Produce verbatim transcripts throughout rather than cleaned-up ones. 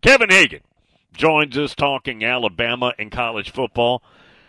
Kevin Hagan joins us talking Alabama and college football.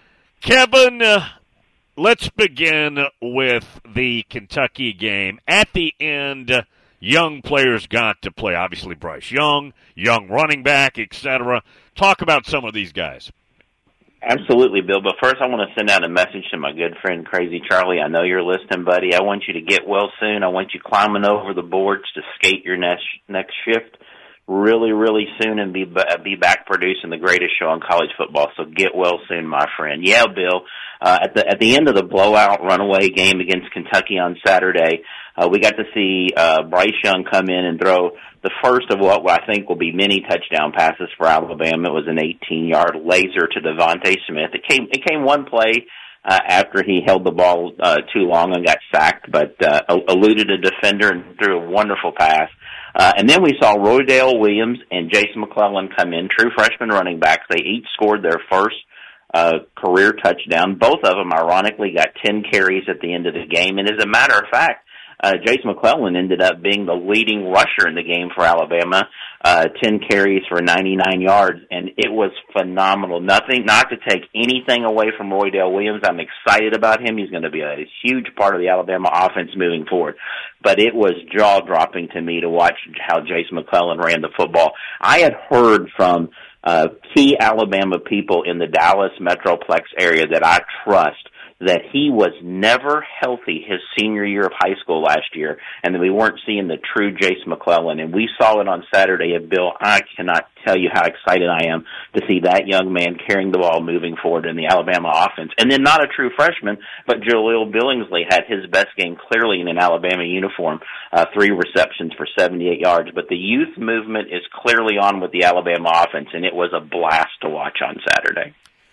Kevin, uh, let's begin with the Kentucky game. At the end, uh, young players got to play. Obviously, Bryce Young, young running back, et cetera. Talk about some of these guys. Absolutely, Bill. But first, I want to send out a message to my good friend Crazy Charlie. I know you're listening, buddy. I want you to get well soon. I want you climbing over the boards to skate your next next shift really, really soon and be be back producing the greatest show on college football. So get well soon, my friend. Yeah, Bill. Uh, at the at the end of the blowout runaway game against Kentucky on Saturday, uh, we got to see uh, Bryce Young come in and throw the first of what I think will be many touchdown passes for Alabama. It was an eighteen-yard laser to Devontae Smith. It came it came one play uh, after he held the ball uh, too long and got sacked, but uh, eluded a defender and threw a wonderful pass. Uh, and then we saw Roydale Williams and Jason McClellan come in, true freshman running backs. They each scored their first uh, career touchdown. Both of them, ironically, got ten carries at the end of the game. And as a matter of fact, uh, Jason McClellan ended up being the leading rusher in the game for Alabama, uh, ten carries for ninety-nine yards, and it was phenomenal. Nothing, not to take anything away from Roydale Williams. I'm excited about him. He's going to be a huge part of the Alabama offense moving forward. But it was jaw-dropping to me to watch how Jason McClellan ran the football. I had heard from uh, key Alabama people in the Dallas Metroplex area that I trust that he was never healthy his senior year of high school last year, and that we weren't seeing the true Jason McClellan. And we saw it on Saturday. And Bill, I cannot tell you how excited I am to see that young man carrying the ball moving forward in the Alabama offense. And then not a true freshman, but Jaleel Billingsley had his best game clearly in an Alabama uniform, uh, three receptions for seventy-eight yards. But the youth movement is clearly on with the Alabama offense, and it was a blast to watch on Saturday.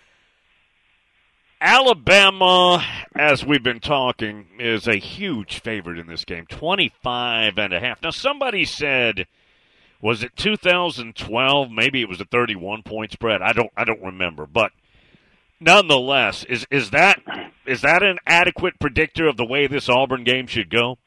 Alabama, as we've been talking, is a huge favorite in this game, twenty-five and a half. Now, somebody said, was it two thousand twelve? Maybe it was a thirty-one point spread. I don't, I don't remember. But nonetheless, is is that is that an adequate predictor of the way this Auburn game should go?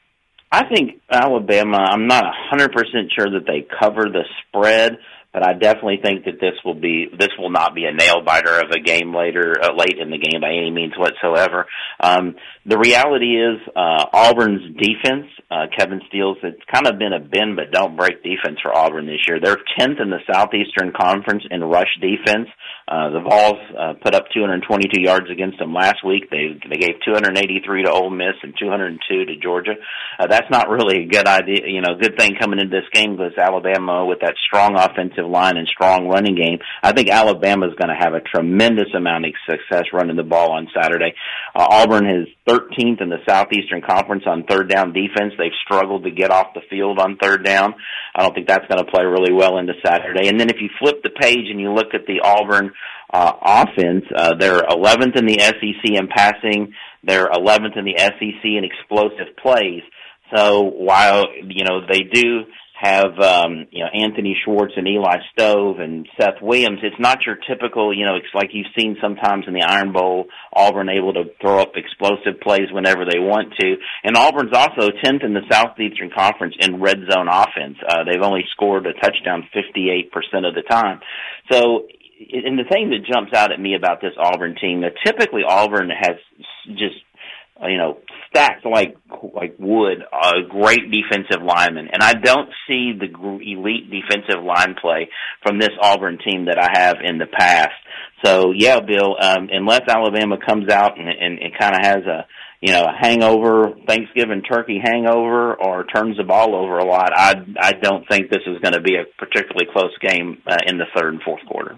I think Alabama, I'm not one hundred percent sure that they cover the spread, but I definitely think that this will be this will not be a nail biter of a game later uh, late in the game by any means whatsoever. Um, the reality is uh, Auburn's defense, uh, Kevin Steele's, it's kind of been a bend but don't break defense for Auburn this year. They're tenth in the Southeastern Conference in rush defense. Uh, the Vols uh, put up two hundred twenty-two yards against them last week. They they gave two hundred eighty-three to Ole Miss and two hundred two to Georgia. Uh, that's not really a good idea, you know, good thing coming into this game because Alabama with that strong offensive line and strong running game. I think Alabama is going to have a tremendous amount of success running the ball on Saturday. Uh, Auburn is thirteenth in the Southeastern Conference on third down defense. They've struggled to get off the field on third down. I don't think that's going to play really well into Saturday. And then if you flip the page and you look at the Auburn uh, offense, uh, they're eleventh in the S E C in passing. They're eleventh in the S E C in explosive plays. So while, you know, they do have, um, you know, Anthony Schwartz and Eli Stove and Seth Williams, it's not your typical, you know, it's like you've seen sometimes in the Iron Bowl, Auburn able to throw up explosive plays whenever they want to. And Auburn's also tenth in the Southeastern Conference in red zone offense. Uh, they've only scored a touchdown fifty-eight percent of the time. So, and the thing that jumps out at me about this Auburn team, that typically Auburn has just, you know, stacked like like wood, uh, great defensive linemen. And I don't see the elite defensive line play from this Auburn team that I have in the past. So, yeah, Bill, um, unless Alabama comes out and, and, and kind of has a, you know, a hangover, Thanksgiving turkey hangover, or turns the ball over a lot, I, I don't think this is going to be a particularly close game uh, in the third and fourth quarter.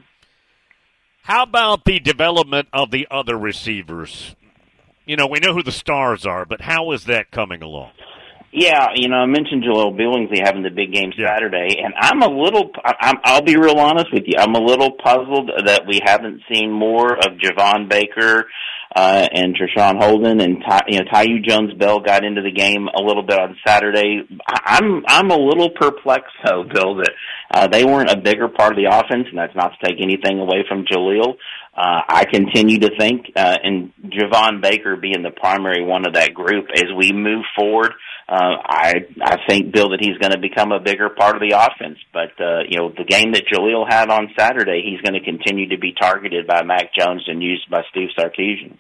How about the development of the other receivers? You know, we know who the stars are, but how is that coming along? Yeah, you know, I mentioned Jaleel Billingsley having the big game yeah. Saturday, and I'm a little, I'm, I'll be real honest with you, I'm a little puzzled that we haven't seen more of Javon Baker uh, and Treshawn Holden, and Ty, you know, Taiyu Jones-Bell got into the game a little bit on Saturday. I'm, I'm a little perplexed, though, Bill, that uh, they weren't a bigger part of the offense, and that's not to take anything away from Jaleel. Uh, I continue to think, uh, and Javon Baker being the primary one of that group, as we move forward, uh, I I think, Bill, that he's going to become a bigger part of the offense. But, uh, you know, the game that Jaleel had on Saturday, he's going to continue to be targeted by Mac Jones and used by Steve Sarkisian.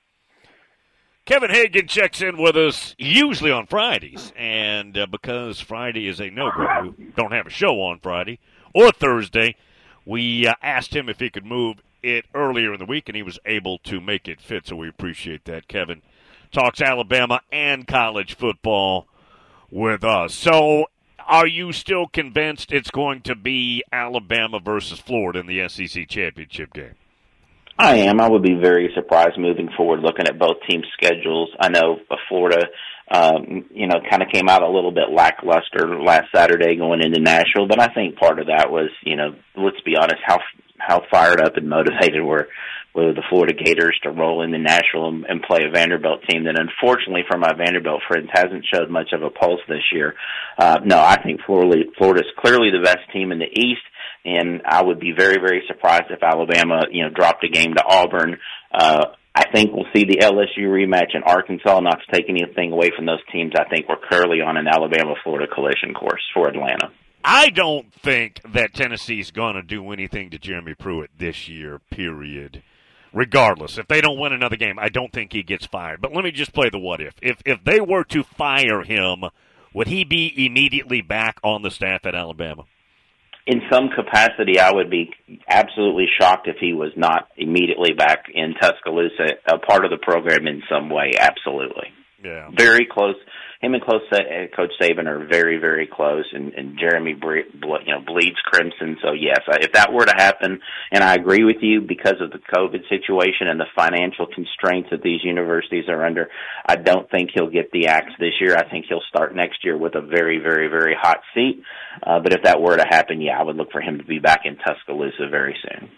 Kevin Hagan checks in with us usually on Fridays, and uh, because Friday is a no-go, we don't have a show on Friday or Thursday, we uh, asked him if he could move it earlier in the week, and he was able to make it fit, so we appreciate that. Kevin talks Alabama and college football with us. So are you still convinced it's going to be Alabama versus Florida in the S E C championship game? I am. I would be very surprised moving forward looking at both teams' schedules. I know Florida, um, you know, kind of came out a little bit lackluster last Saturday going into Nashville, but I think part of that was, you know, let's be honest, how how fired up and motivated were were the Florida Gators to roll into Nashville and, and play a Vanderbilt team that, unfortunately, for my Vanderbilt friends, hasn't showed much of a pulse this year. Uh, no, I think Florida Florida's clearly the best team in the East. And I would be very, very surprised if Alabama, you know, dropped a game to Auburn. Uh, I think we'll see the L S U rematch in Arkansas. Not to take anything away from those teams, I think we're clearly on an Alabama-Florida collision course for Atlanta. I don't think that Tennessee's going to do anything to Jeremy Pruitt this year, period. Regardless, if they don't win another game, I don't think he gets fired. But let me just play the what if. If if they were to fire him, would he be immediately back on the staff at Alabama? In some capacity, I would be absolutely shocked if he was not immediately back in Tuscaloosa, a part of the program in some way, absolutely. Yeah. Very close. Him and Coach Saban are very, very close, and, and Jeremy ble- you know, bleeds crimson. So, yes, if that were to happen, and I agree with you, because of the COVID situation and the financial constraints that these universities are under, I don't think he'll get the axe this year. I think he'll start next year with a very, very, very hot seat. Uh, but if that were to happen, yeah, I would look for him to be back in Tuscaloosa very soon.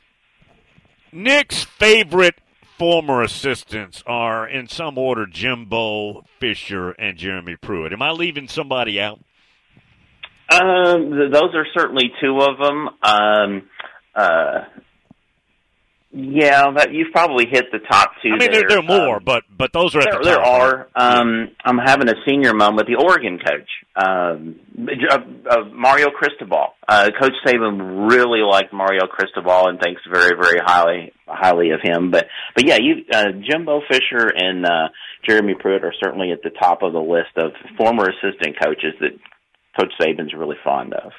Nick's favorite former assistants are, in some order, Jimbo Fisher and Jeremy Pruitt. Am I leaving somebody out? Um, th- those are certainly two of them. Um, uh, yeah, that, you've probably hit the top two. I mean, there, there, there are more, um, but but those are at there, the top. There are. Um, I'm having a senior moment. The Oregon coach, um, uh, uh, Mario Cristobal. Uh, Coach Saban really liked Mario Cristobal and thinks very, very highly highly of him. But but yeah, you uh, Jimbo Fisher and uh, Jeremy Pruitt are certainly at the top of the list of former assistant coaches that Coach Saban's really fond of.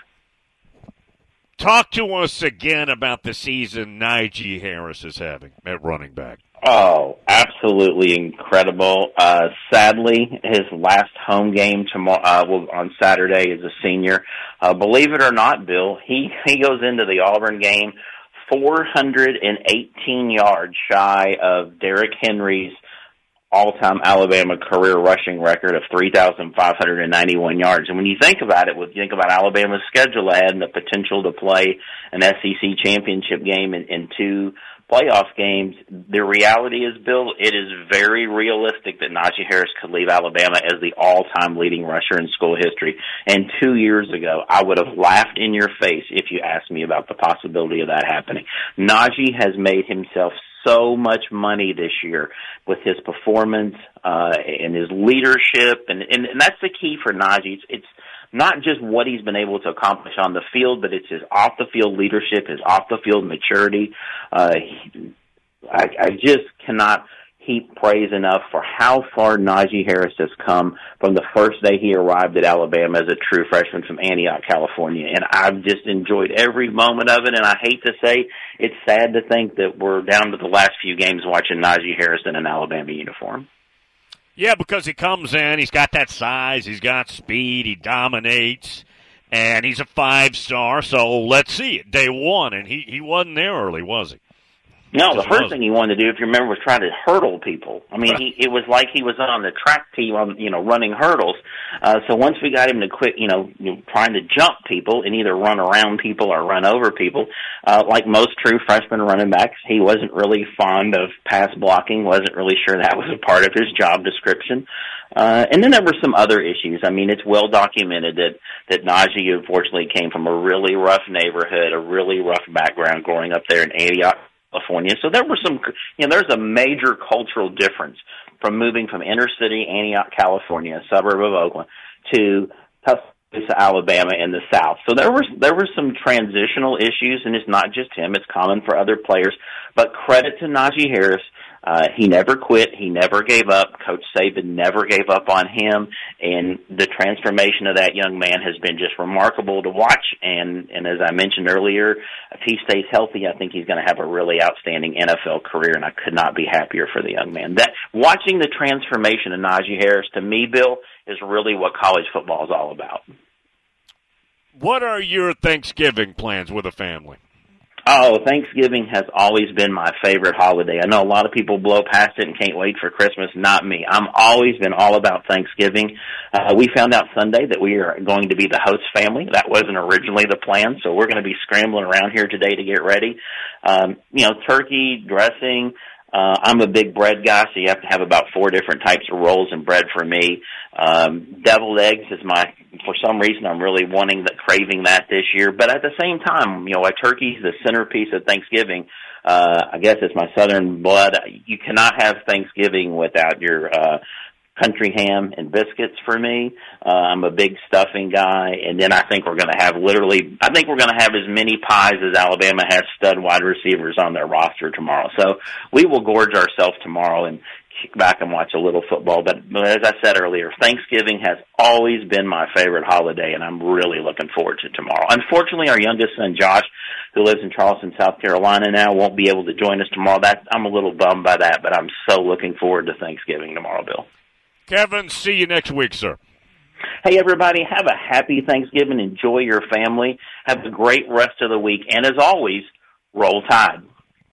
Talk to us again about the season Najee Harris is having at running back. Oh, absolutely incredible. Uh, sadly, his last home game tomorrow uh, on Saturday as a senior. Uh, believe it or not, Bill, he, he goes into the Auburn game four hundred eighteen yards shy of Derrick Henry's all-time Alabama career rushing record of three thousand five hundred ninety-one yards. And when you think about it, when you think about Alabama's schedule ahead and the potential to play an S E C championship game in, in two playoff games, the reality is, Bill, it is very realistic that Najee Harris could leave Alabama as the all-time leading rusher in school history. And two years ago, I would have laughed in your face if you asked me about the possibility of that happening. Najee has made himself so much money this year with his performance uh, and his leadership, and, and, and that's the key for Najee. It's, it's not just what he's been able to accomplish on the field, but it's his off-the-field leadership, his off-the-field maturity. Uh, he, I, I just cannot heap praise enough for how far Najee Harris has come from the first day he arrived at Alabama as a true freshman from Antioch, California. And I've just enjoyed every moment of it, and I hate to say it's sad to think that we're down to the last few games watching Najee Harris in an Alabama uniform. Yeah, because he comes in, he's got that size, he's got speed, he dominates, and he's a five-star, so let's see it, day one. And he, he wasn't there early, was he? No, the first thing he wanted to do, if you remember, was try to hurdle people. I mean, he, it was like he was on the track team, on, you know, running hurdles. Uh, so once we got him to quit, you know, you know, trying to jump people and either run around people or run over people, uh, like most true freshman running backs, he wasn't really fond of pass blocking, wasn't really sure that was a part of his job description. Uh, and then there were some other issues. I mean, it's well documented that, that Najee unfortunately came from a really rough neighborhood, a really rough background growing up there in Antioch, California. So there were some, you know, there's a major cultural difference from moving from inner city Antioch, California, a suburb of Oakland, to Tuscaloosa, Alabama in the South. So there were there were some transitional issues, and it's not just him; it's common for other players. But credit to Najee Harris. Uh, he never quit. He never gave up. Coach Saban never gave up on him. And the transformation of that young man has been just remarkable to watch. And, and as I mentioned earlier, if he stays healthy, I think he's going to have a really outstanding N F L career, and I could not be happier for the young man. That watching the transformation of Najee Harris, to me, Bill, is really what college football is all about. What are your Thanksgiving plans with the family? Oh, Thanksgiving has always been my favorite holiday. I know a lot of people blow past it and can't wait for Christmas. Not me. I'm always been all about Thanksgiving. Uh, we found out Sunday that we are going to be the host family. That wasn't originally the plan, so we're going to be scrambling around here today to get ready. Um, you know, turkey, dressing. Uh, I'm a big bread guy, so you have to have about four different types of rolls and bread for me. Um, deviled eggs is my, for some reason, I'm really wanting that, craving that this year. But at the same time, you know, a turkey's the centerpiece of Thanksgiving. Uh, I guess it's my southern blood. You cannot have Thanksgiving without your, uh, country ham and biscuits for me. Uh, I'm a big stuffing guy. And then I think we're going to have literally, I think we're going to have as many pies as Alabama has stud wide receivers on their roster tomorrow. So we will gorge ourselves tomorrow and kick back and watch a little football. But, but as I said earlier, Thanksgiving has always been my favorite holiday, and I'm really looking forward to tomorrow. Unfortunately, our youngest son, Josh, who lives in Charleston, South Carolina now, won't be able to join us tomorrow. That, I'm a little bummed by that, but I'm so looking forward to Thanksgiving tomorrow, Bill. Kevin, see you next week, sir. Hey, everybody, have a happy Thanksgiving. Enjoy your family. Have a great rest of the week. And as always, roll Tide.